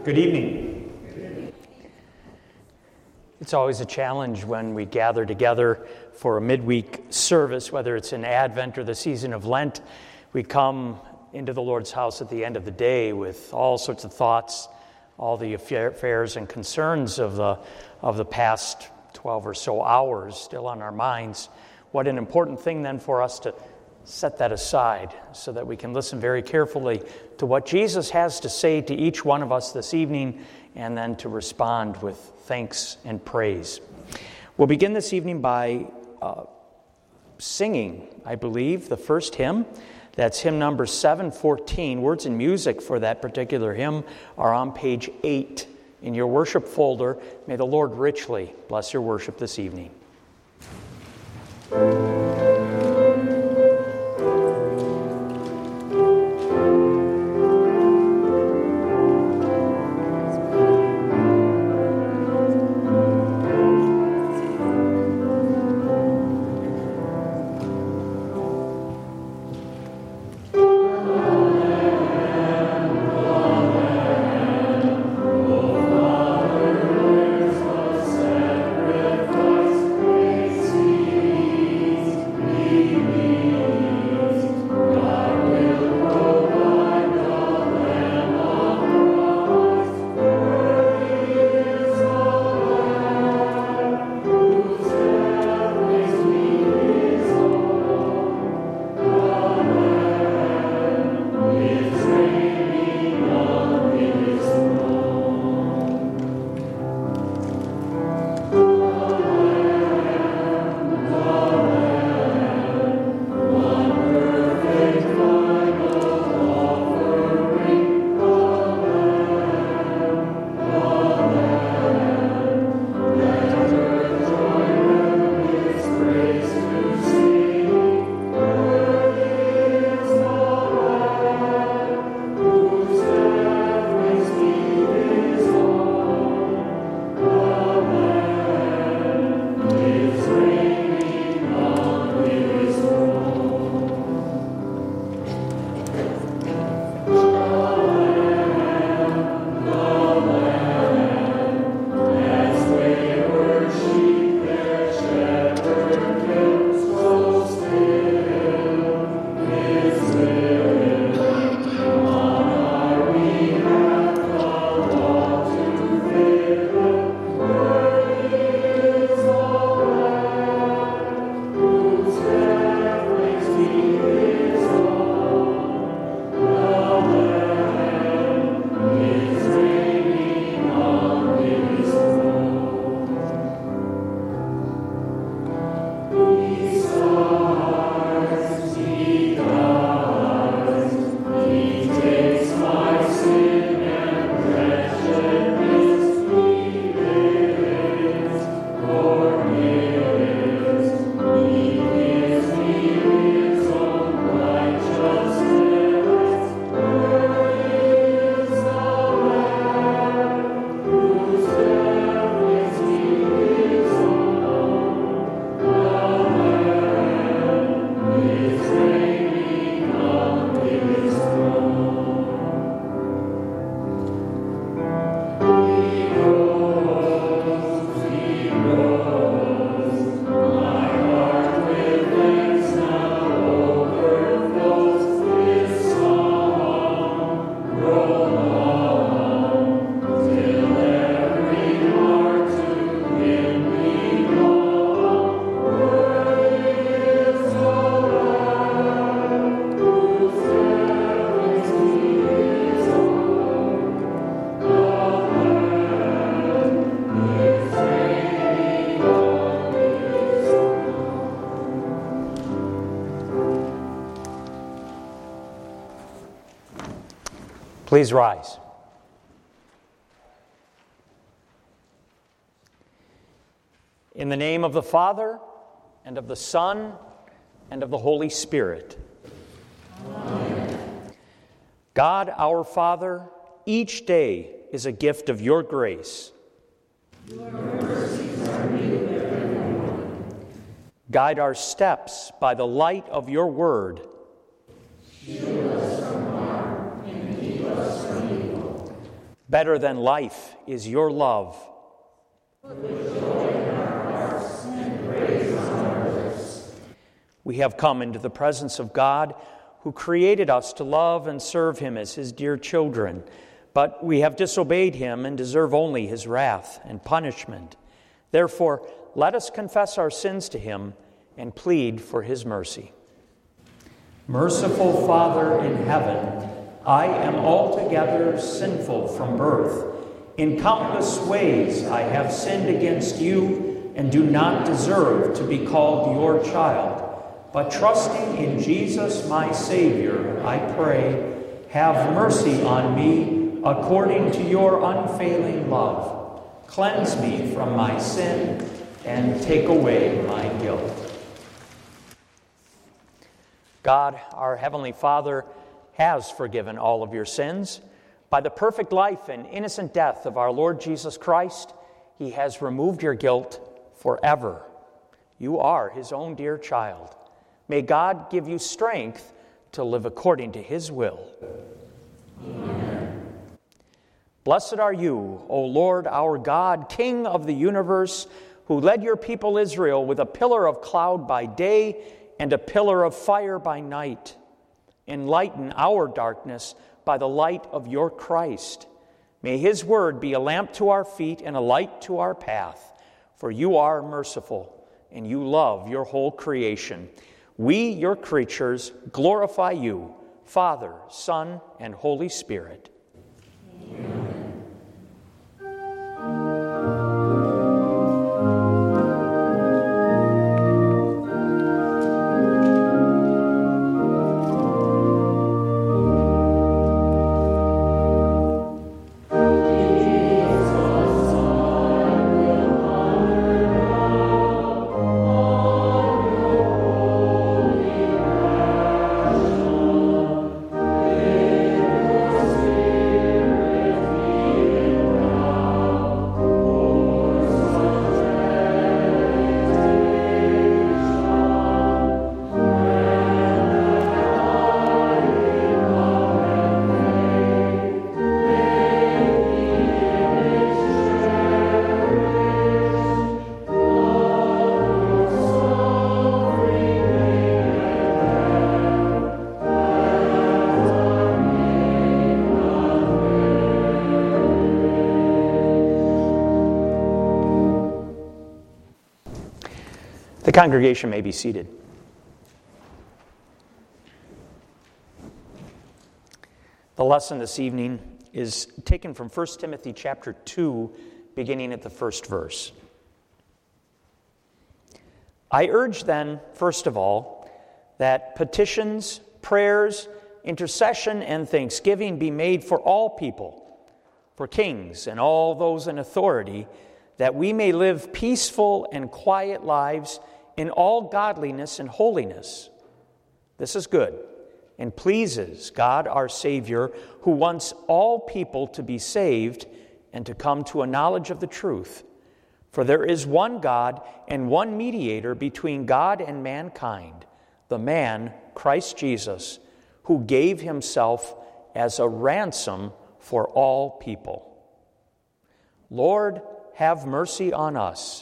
Good evening. It's always a challenge when we gather together for a midweek service, whether it's in Advent or the season of Lent. We come into the Lord's house at the end of the day with all sorts of thoughts, all the affairs and concerns of the past 12 or so hours still on our minds. What an important thing then for us to set that aside so that we can listen very carefully to what Jesus has to say to each one of us this evening, and then to respond with thanks and praise. We'll begin this evening by singing, I believe, the first hymn. That's hymn number 714. Words and music for that particular hymn are on page 8 in your worship folder. May the Lord richly bless your worship this evening. Please rise. In the name of the Father, and of the Son, and of the Holy Spirit. Amen. God, our Father, each day is a gift of your grace. Your mercies are new every morning. Guide our steps by the light of your word. Shield us from harm and keep us from evil. Better than life is your love. We have come into the presence of God, who created us to love and serve him as his dear children. But we have disobeyed him and deserve only his wrath and punishment. Therefore, let us confess our sins to him and plead for his mercy. Merciful Father in heaven, I am altogether sinful from birth. In countless ways I have sinned against you and do not deserve to be called your child. But trusting in Jesus, my Savior, I pray, have mercy on me according to your unfailing love. Cleanse me from my sin and take away my guilt. God, our Heavenly Father, has forgiven all of your sins. By the perfect life and innocent death of our Lord Jesus Christ, he has removed your guilt forever. You are his own dear child. May God give you strength to live according to his will. Amen. Blessed are you, O Lord our God, King of the universe, who led your people Israel with a pillar of cloud by day and a pillar of fire by night. Enlighten our darkness by the light of your Christ. May his word be a lamp to our feet and a light to our path, for you are merciful and you love your whole creation. We, your creatures, glorify you, Father, Son, and Holy Spirit. Amen. The congregation may be seated. The lesson this evening is taken from 1 Timothy chapter 2, beginning at the first verse. I urge then, first of all, that petitions, prayers, intercession, and thanksgiving be made for all people, for kings and all those in authority, that we may live peaceful and quiet lives in all godliness and holiness. This is good and pleases God our Savior, who wants all people to be saved and to come to a knowledge of the truth. For there is one God and one mediator between God and mankind, the man, Christ Jesus, who gave himself as a ransom for all people. Lord, have mercy on us.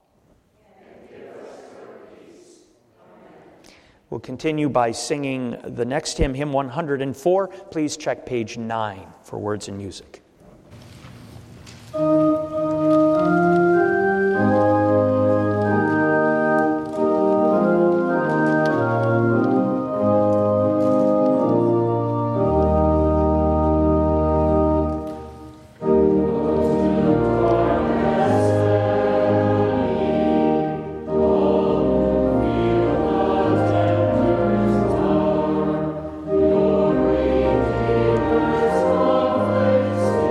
We'll continue by singing the next hymn, hymn 104. Please check page 9 for words and music. Praise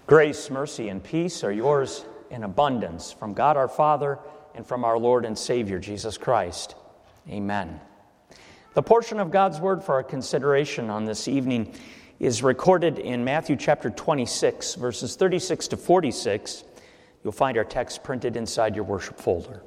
Grace, mercy, and peace are yours in abundance from God our Father and from our Lord and Savior, Jesus Christ. Amen. The portion of God's Word for our consideration on this evening is recorded in Matthew chapter 26, verses 36 to 46. You'll find our text printed inside your worship folder.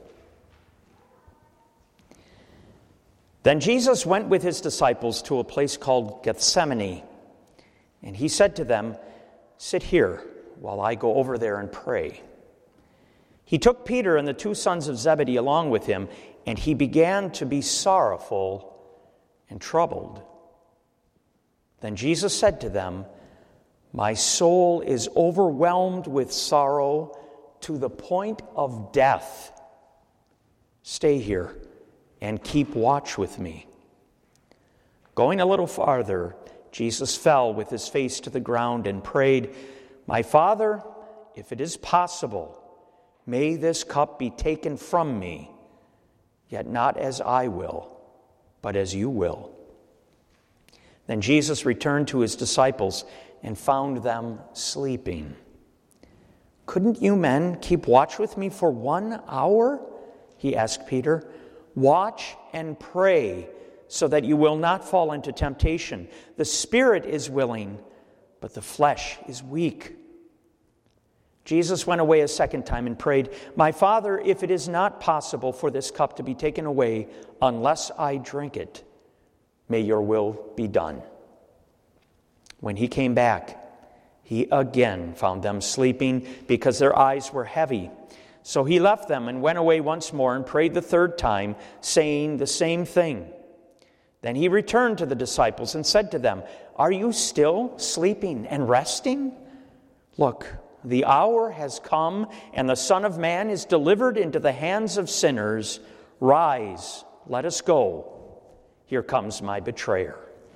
Then Jesus went with his disciples to a place called Gethsemane, and he said to them, "Sit here while I go over there and pray." He took Peter and the two sons of Zebedee along with him, and he began to be sorrowful and troubled. Then Jesus said to them, "My soul is overwhelmed with sorrow to the point of death. Stay here and keep watch with me." Going a little farther, Jesus fell with his face to the ground and prayed, "My Father, if it is possible, may this cup be taken from me, yet not as I will, but as you will." Then Jesus returned to his disciples and found them sleeping. "Couldn't you men keep watch with me for 1 hour?" he asked Peter. "Watch and pray so that you will not fall into temptation. The spirit is willing, but the flesh is weak." Jesus went away a second time and prayed, "My Father, if it is not possible for this cup to be taken away unless I drink it, may your will be done." When he came back, he again found them sleeping because their eyes were heavy. So he left them and went away once more and prayed the third time, saying the same thing. Then he returned to the disciples and said to them, "Are you still sleeping and resting? Look, the hour has come, and the Son of Man is delivered into the hands of sinners. Rise, let us go. Here comes my betrayer."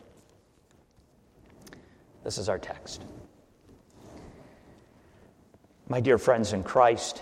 This is our text. My dear friends in Christ,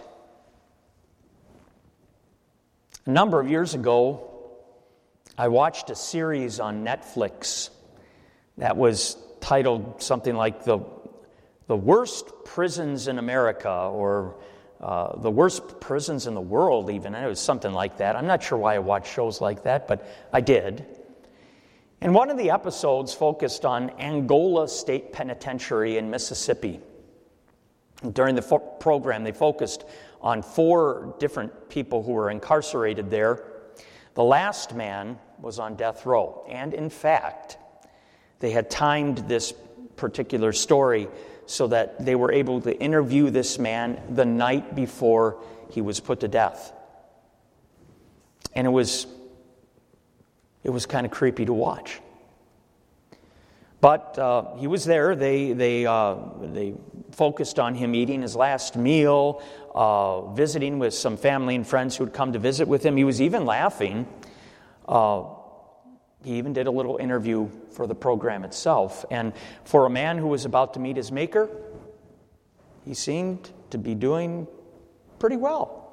a number of years ago, I watched a series on Netflix that was titled something like the worst prisons in America, or the worst prisons in the world even. It was something like that. I'm not sure why I watch shows like that, but I did. And one of the episodes focused on Angola State Penitentiary in Mississippi. During the program, they focused on 4 different people who were incarcerated there. The last man was on death row. And in fact, they had timed this particular story so that they were able to interview this man the night before he was put to death. And it was kind of creepy to watch. But he was there. They focused on him eating his last meal, visiting with some family and friends who had come to visit with him. He was even laughing. He even did a little interview for the program itself. And for a man who was about to meet his Maker, he seemed to be doing pretty well.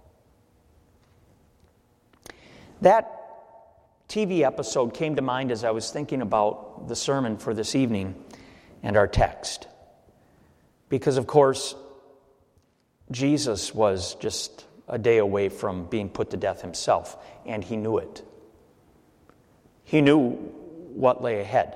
That TV episode came to mind as I was thinking about the sermon for this evening and our text. Because, of course, Jesus was just a day away from being put to death himself, and he knew it. He knew what lay ahead.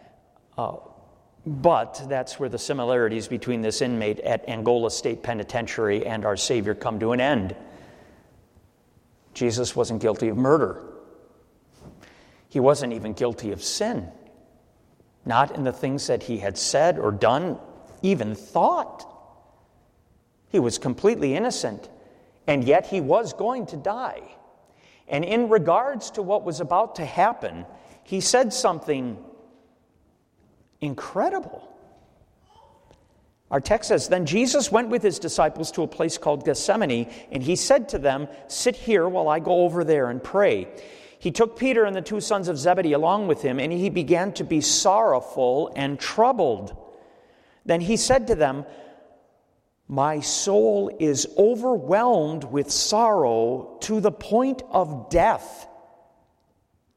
But that's where the similarities between this inmate at Angola State Penitentiary and our Savior come to an end. Jesus wasn't guilty of murder. He wasn't even guilty of sin. Not in the things that he had said or done, even thought. He was completely innocent, and yet he was going to die. And in regards to what was about to happen, he said something incredible. Our text says, "Then Jesus went with his disciples to a place called Gethsemane, and he said to them, 'Sit here while I go over there and pray.' He took Peter and the two sons of Zebedee along with him, and he began to be sorrowful and troubled. Then he said to them, 'My soul is overwhelmed with sorrow to the point of death.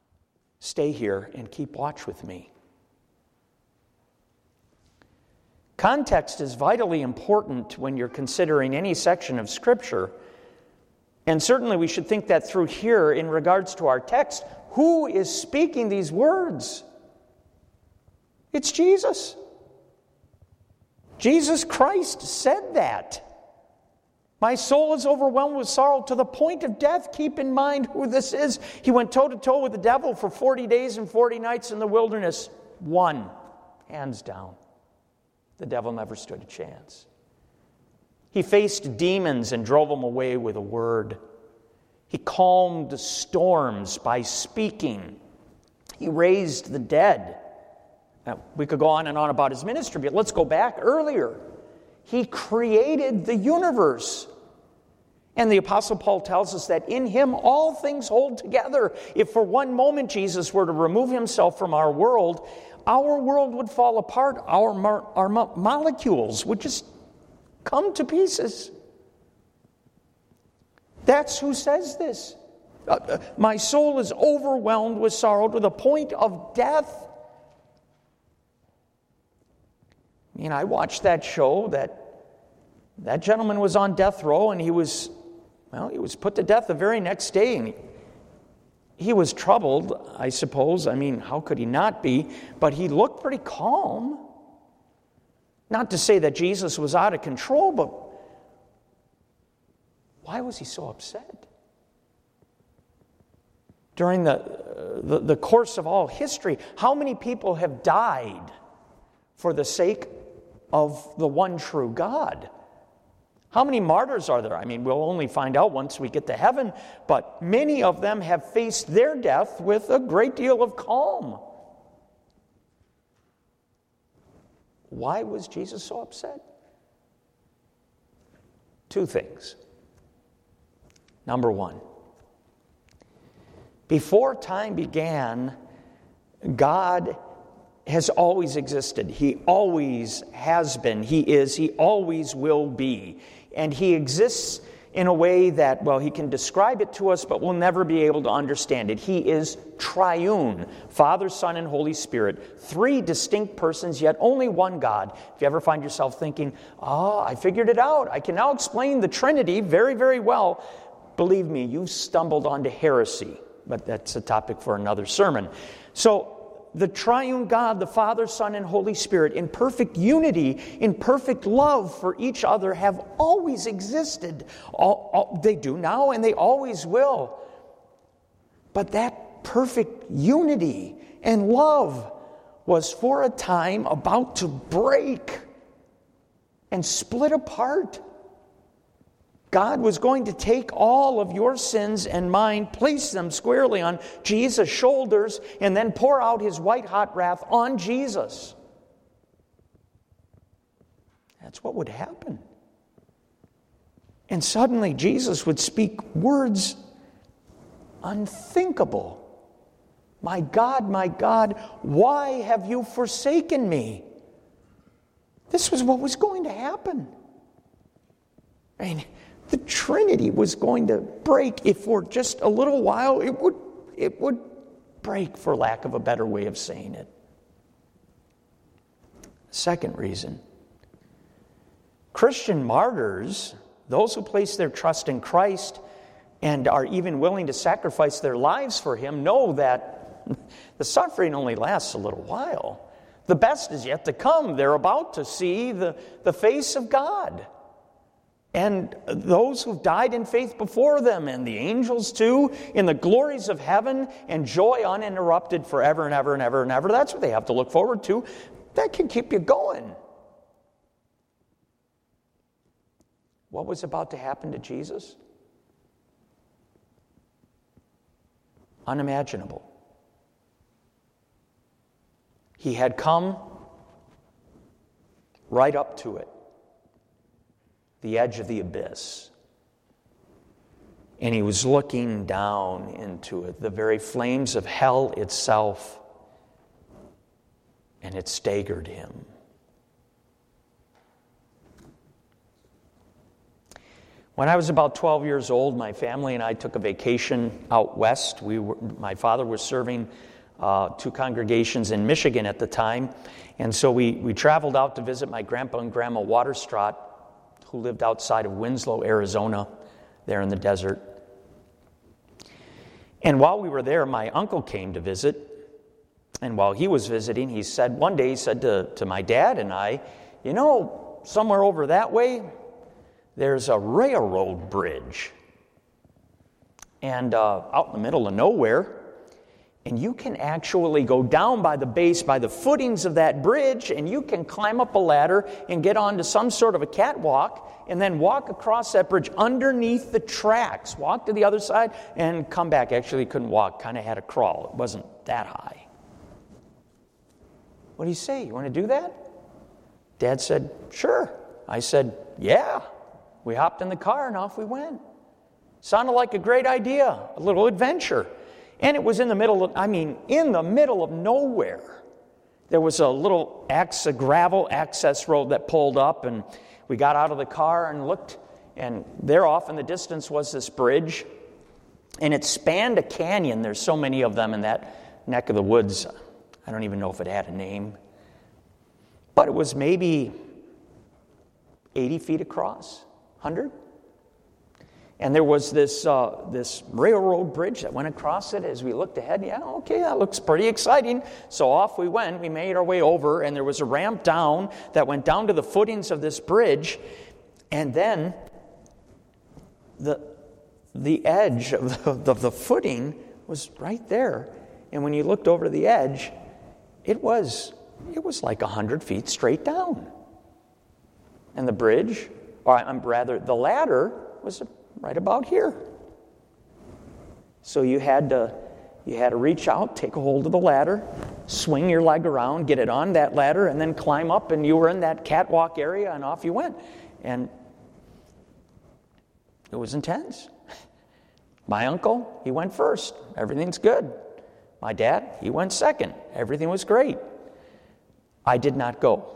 Stay here and keep watch with me.'" Context is vitally important when you're considering any section of Scripture. And certainly we should think that through here in regards to our text. Who is speaking these words? It's Jesus. Jesus Christ said that. My soul is overwhelmed with sorrow to the point of death. Keep in mind who this is. He went toe-to-toe with the devil for 40 days and 40 nights in the wilderness. Won, hands down. The devil never stood a chance. He faced demons and drove them away with a word. He calmed the storms by speaking. He raised the dead. Now, we could go on and on about his ministry, but let's go back earlier. He created the universe. And the Apostle Paul tells us that in him all things hold together. If for one moment Jesus were to remove himself from our world would fall apart. Our molecules would just come to pieces. That's who says this. My soul is overwhelmed with sorrow to the point of death. I mean, I watched that show that gentleman was on death row, and he was put to death the very next day, and he was troubled, I suppose. I mean, how could he not be? But he looked pretty calm. Not to say that Jesus was out of control, but why was he so upset? During the course of all history, how many people have died for the sake of the one true God? How many martyrs are there? I mean, we'll only find out once we get to heaven, but many of them have faced their death with a great deal of calm. Why was Jesus so upset? Two things. Number one, before time began, God has always existed. He always has been. He is. He always will be. And he exists in a way that, well, he can describe it to us, but we'll never be able to understand it. He is triune. Father, Son, and Holy Spirit. Three distinct persons, yet only one God. If you ever find yourself thinking, I figured it out. I can now explain the Trinity very, very well. Believe me, you've stumbled onto heresy. But that's a topic for another sermon. So, the triune God, the Father, Son, and Holy Spirit, in perfect unity, in perfect love for each other, have always existed. They do now, and they always will. But that perfect unity and love was for a time about to break and split apart. God was going to take all of your sins and mine, place them squarely on Jesus' shoulders, and then pour out his white-hot wrath on Jesus. That's what would happen. And suddenly Jesus would speak words unthinkable. My God, why have you forsaken me? This was what was going to happen. I mean, the Trinity was going to break. If for just a little while, it would break, for lack of a better way of saying it. Second reason. Christian martyrs, those who place their trust in Christ and are even willing to sacrifice their lives for him, know that the suffering only lasts a little while. The best is yet to come. They're about to see the face of God. And those who've died in faith before them, and the angels too, in the glories of heaven, and joy uninterrupted forever and ever and ever and ever. That's what they have to look forward to. That can keep you going. What was about to happen to Jesus? Unimaginable. He had come right up to it. The edge of the abyss. And he was looking down into it, the very flames of hell itself, and it staggered him. When I was about 12 years old, my family and I took a vacation out west. My father was serving two congregations in Michigan at the time, And so we traveled out to visit my grandpa and grandma Waterstraat, who lived outside of Winslow, Arizona, there in the desert. And while we were there, my uncle came to visit. And while he was visiting, one day he said to my dad and I, you know, somewhere over that way, there's a railroad bridge. And out in the middle of nowhere. And you can actually go down by the base, by the footings of that bridge, and you can climb up a ladder and get onto some sort of a catwalk, and then walk across that bridge underneath the tracks, walk to the other side, and come back. Actually, couldn't walk, kind of had to crawl. It wasn't that high. What do you say? You want to do that? Dad said, sure. I said, yeah. We hopped in the car and off we went. Sounded like a great idea, a little adventure. And it was in the middle of nowhere. There was a little gravel access road that pulled up, and we got out of the car and looked, and there off in the distance was this bridge, and it spanned a canyon. There's so many of them in that neck of the woods. I don't even know if it had a name. But it was maybe 80 feet across, 100. And there was this railroad bridge that went across it as we looked ahead. Yeah, okay, that looks pretty exciting. So off we went. We made our way over, and there was a ramp down that went down to the footings of this bridge. And then the edge of the footing was right there. And when you looked over the edge, it was like 100 feet straight down. And the bridge, the ladder was right about here. So you had to reach out, take a hold of the ladder, swing your leg around, get it on that ladder, and then climb up, and you were in that catwalk area, and off you went. And it was intense. My uncle, he went first. Everything's good. My dad, he went second. Everything was great. I did not go.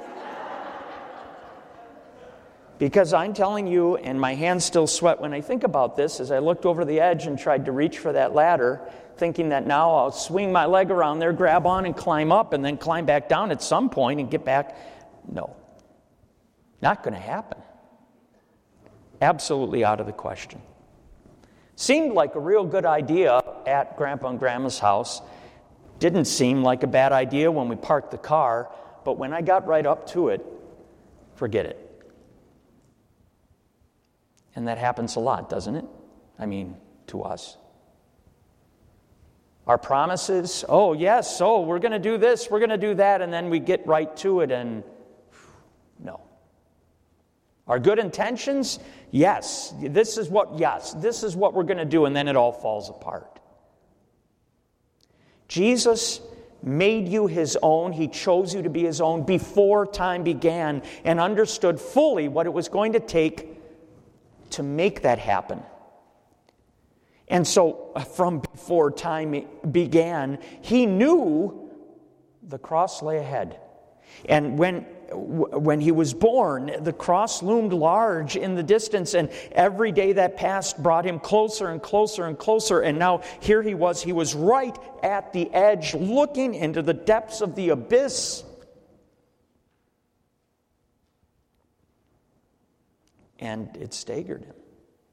Because I'm telling you, and my hands still sweat when I think about this, as I looked over the edge and tried to reach for that ladder, thinking that now I'll swing my leg around there, grab on and climb up, and then climb back down at some point and get back. No. Not going to happen. Absolutely out of the question. Seemed like a real good idea at Grandpa and Grandma's house. Didn't seem like a bad idea when we parked the car, but when I got right up to it, forget it. And that happens a lot, doesn't it? I mean, to us. Our promises, oh yes, we're going to do this, we're going to do that, and then we get right to it and no. Our good intentions, yes, this is what we're going to do, and then it all falls apart. Jesus made you his own. He chose you to be his own before time began and understood fully what it was going to take to make that happen. And so from before time began, he knew the cross lay ahead. And when he was born, the cross loomed large in the distance, and every day that passed brought him closer and closer and closer. And now here he was right at the edge, looking into the depths of the abyss. And it staggered him.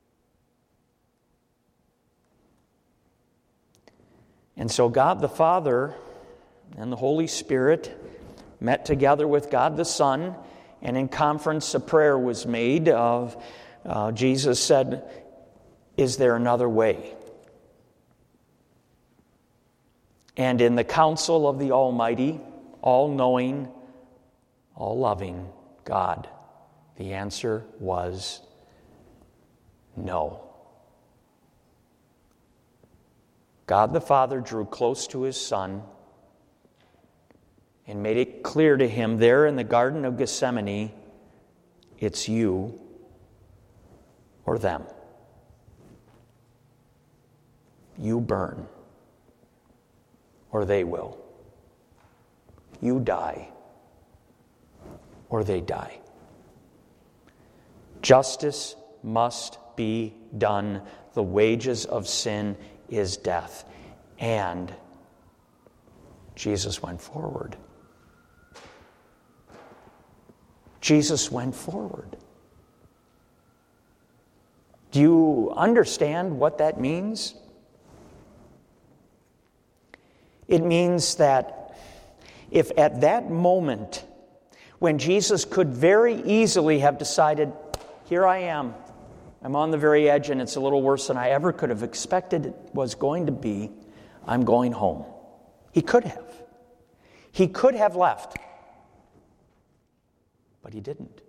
And so God the Father and the Holy Spirit met together with God the Son, and in conference a prayer was made of, Jesus said, is there another way? And in the counsel of the Almighty, all-knowing, all-loving God, the answer was no. God the Father drew close to his Son and made it clear to him there in the Garden of Gethsemane, it's you or them. You burn, or they will. You die, or they die. Justice must be done. The wages of sin is death. And Jesus went forward. Jesus went forward. Do you understand what that means? It means that if at that moment, when Jesus could very easily have decided, here I am, I'm on the very edge and it's a little worse than I ever could have expected it was going to be, I'm going home. He could have. He could have left. But he didn't.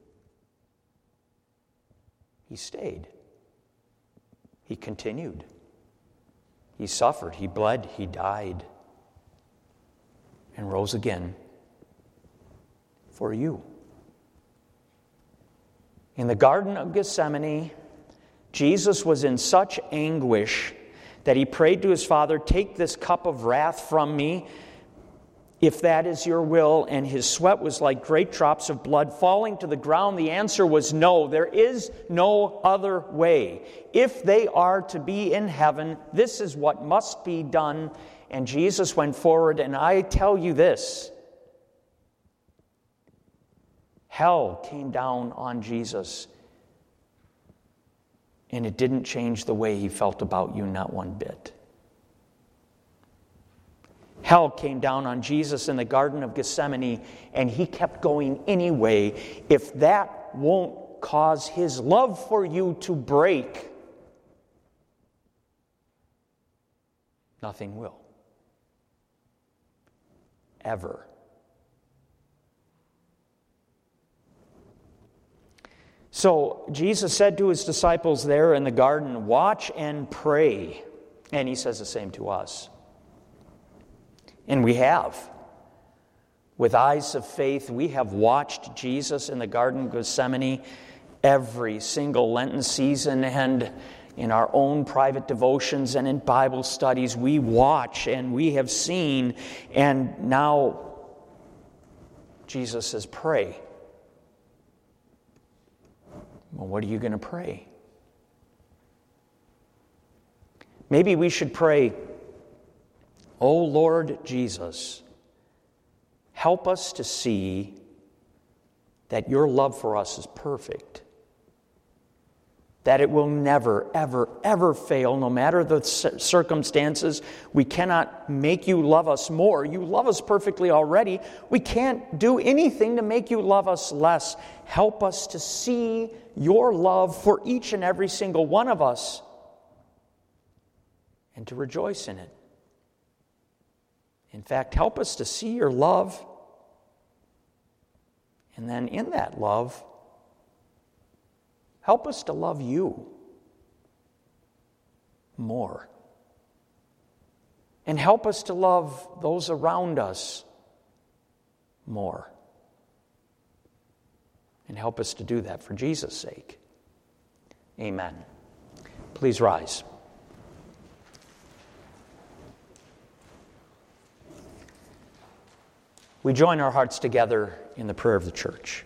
He stayed. He continued. He suffered. He bled. He died. And rose again for you. In the Garden of Gethsemane, Jesus was in such anguish that he prayed to his Father, take this cup of wrath from me, if that is your will. And his sweat was like great drops of blood falling to the ground. The answer was no. There is no other way. If they are to be in heaven, this is what must be done. And Jesus went forward, and I tell you this, hell came down on Jesus, and it didn't change the way he felt about you, not one bit. Hell came down on Jesus in the Garden of Gethsemane, and he kept going anyway. If that won't cause his love for you to break, nothing will. Ever. So Jesus said to his disciples there in the garden, watch and pray. And he says the same to us. And we have. With eyes of faith, we have watched Jesus in the Garden of Gethsemane every single Lenten season, and in our own private devotions and in Bible studies, we watch and we have seen. And now Jesus says, pray. Well, what are you going to pray? Maybe we should pray, O Lord Jesus, help us to see that your love for us is perfect. That it will never, ever, ever fail, no matter the circumstances. We cannot make you love us more. You love us perfectly already. We can't do anything to make you love us less. Help us to see your love for each and every single one of us and to rejoice in it. In fact, help us to see your love, and then in that love, help us to love you more. And help us to love those around us more. And help us to do that for Jesus' sake. Amen. Please rise. We join our hearts together in the prayer of the church.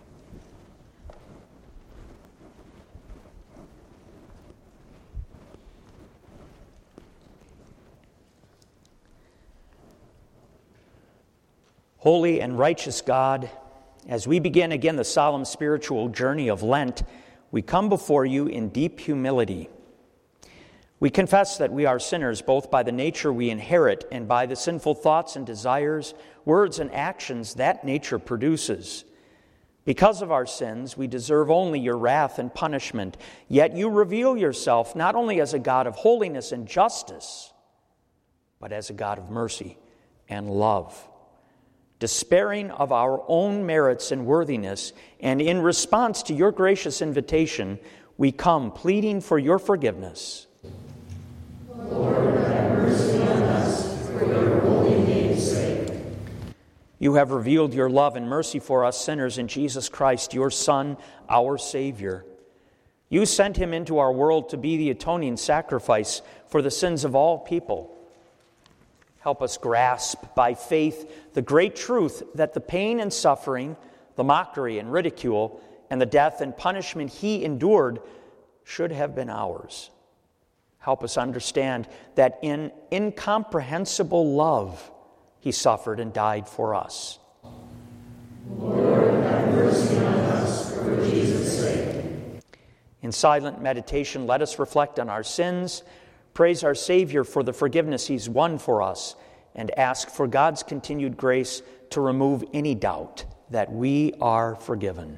Holy and righteous God, as we begin again the solemn spiritual journey of Lent, we come before you in deep humility. We confess that we are sinners both by the nature we inherit and by the sinful thoughts and desires, words and actions that nature produces. Because of our sins, we deserve only your wrath and punishment, yet you reveal yourself not only as a God of holiness and justice, but as a God of mercy and love. Despairing of our own merits and worthiness, and in response to your gracious invitation, we come pleading for your forgiveness. Lord, have mercy on us for your holy name's sake. You have revealed your love and mercy for us sinners in Jesus Christ, your Son, our Savior. You sent him into our world to be the atoning sacrifice for the sins of all people. Help us grasp by faith the great truth that the pain and suffering, the mockery and ridicule, and the death and punishment he endured should have been ours. Help us understand that in incomprehensible love he suffered and died for us. Lord, have mercy on us. In silent meditation, let us reflect on our sins, praise our Savior for the forgiveness He's won for us, and ask for God's continued grace to remove any doubt that we are forgiven.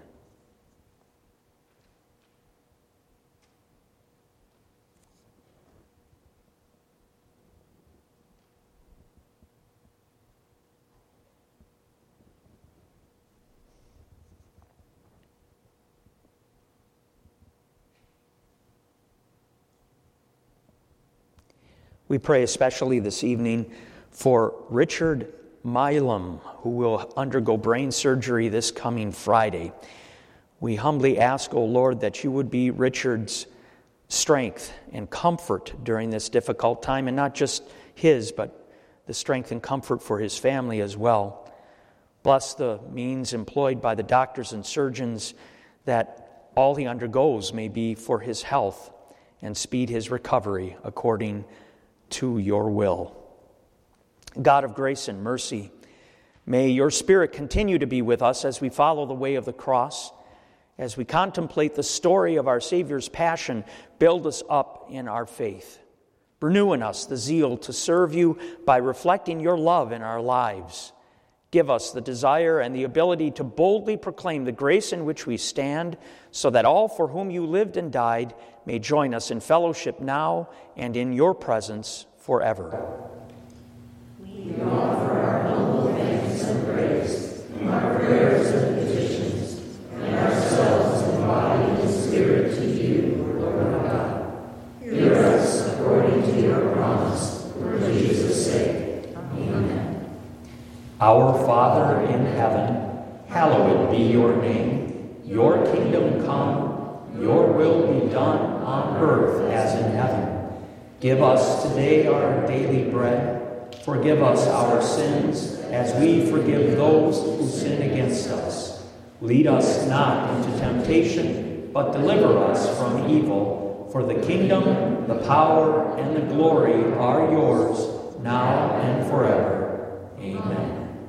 We pray especially this evening for Richard Milam, who will undergo brain surgery this coming Friday. We humbly ask, O Lord, that you would be Richard's strength and comfort during this difficult time, and not just his, but the strength and comfort for his family as well. Bless the means employed by the doctors and surgeons, that all he undergoes may be for his health, and speed his recovery according to your will. God of grace and mercy, may your Spirit continue to be with us as we follow the way of the cross. As we contemplate the story of our Savior's passion, build us up in our faith. Renew in us the zeal to serve you by reflecting your love in our lives. Give us the desire and the ability to boldly proclaim the grace in which we stand, so that all for whom you lived and died may join us in fellowship now and in your presence forever. We offer our humble thanks and praise, our prayers and petitions, and ourselves in body and spirit to you, Lord God. Hear us according to your promise, for Jesus' sake. Amen. Our Father in heaven, hallowed be your name. Your kingdom come, your will be done on earth as in heaven. Give us today our daily bread. Forgive us our sins as we forgive those who sin against us. Lead us not into temptation, but deliver us from evil. For the kingdom, the power, and the glory are yours, now and forever. Amen.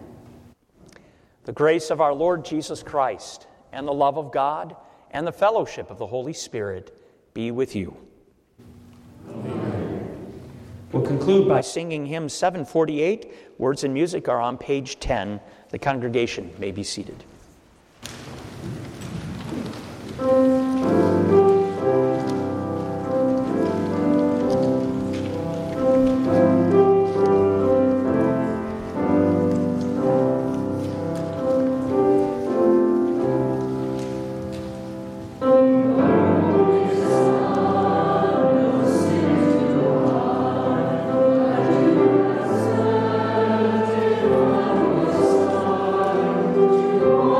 The grace of our Lord Jesus Christ, and the love of God, and the fellowship of the Holy Spirit be with you. Amen. We'll conclude by singing hymn 748. Words and music are on page 10. The congregation may be seated. Amen.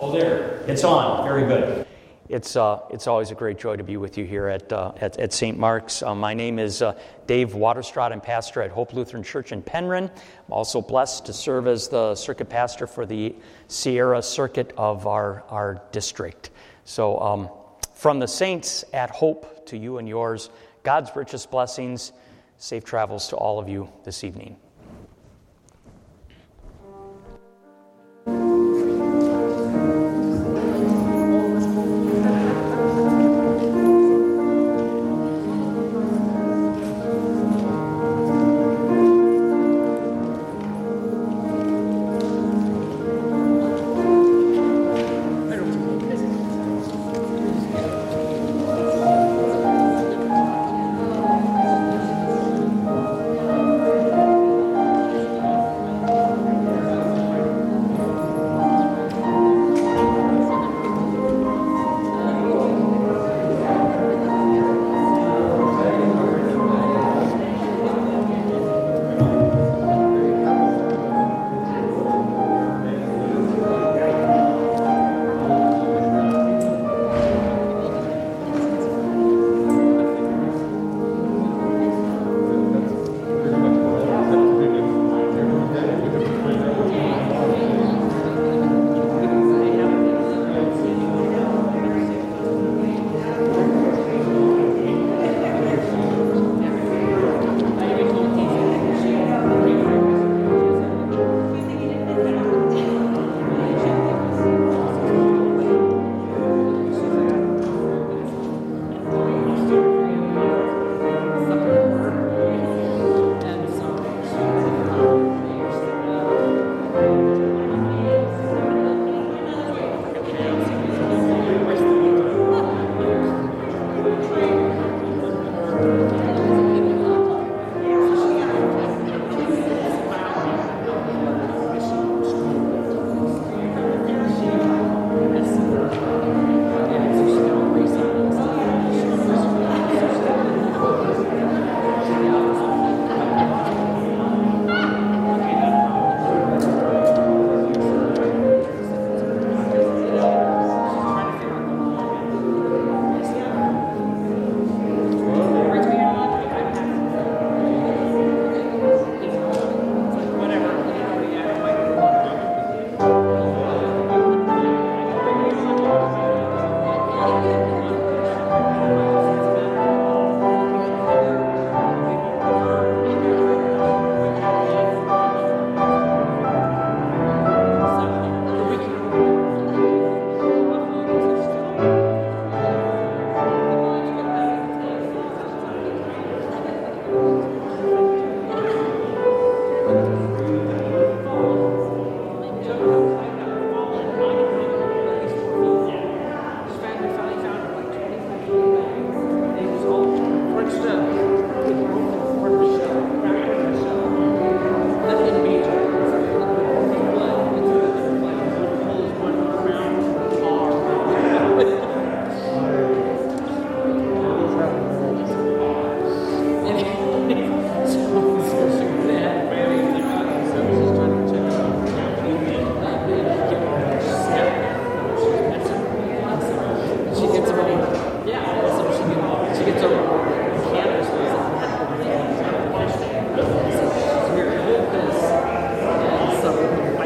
Oh, there. It's on. Very good. It's always a great joy to be with you here at St. Mark's. My name is Dave Waterstraat. I'm pastor at Hope Lutheran Church in Penryn. I'm also blessed to serve as the circuit pastor for the Sierra Circuit of our district. So from the saints at Hope to you and yours, God's richest blessings, safe travels to all of you this evening.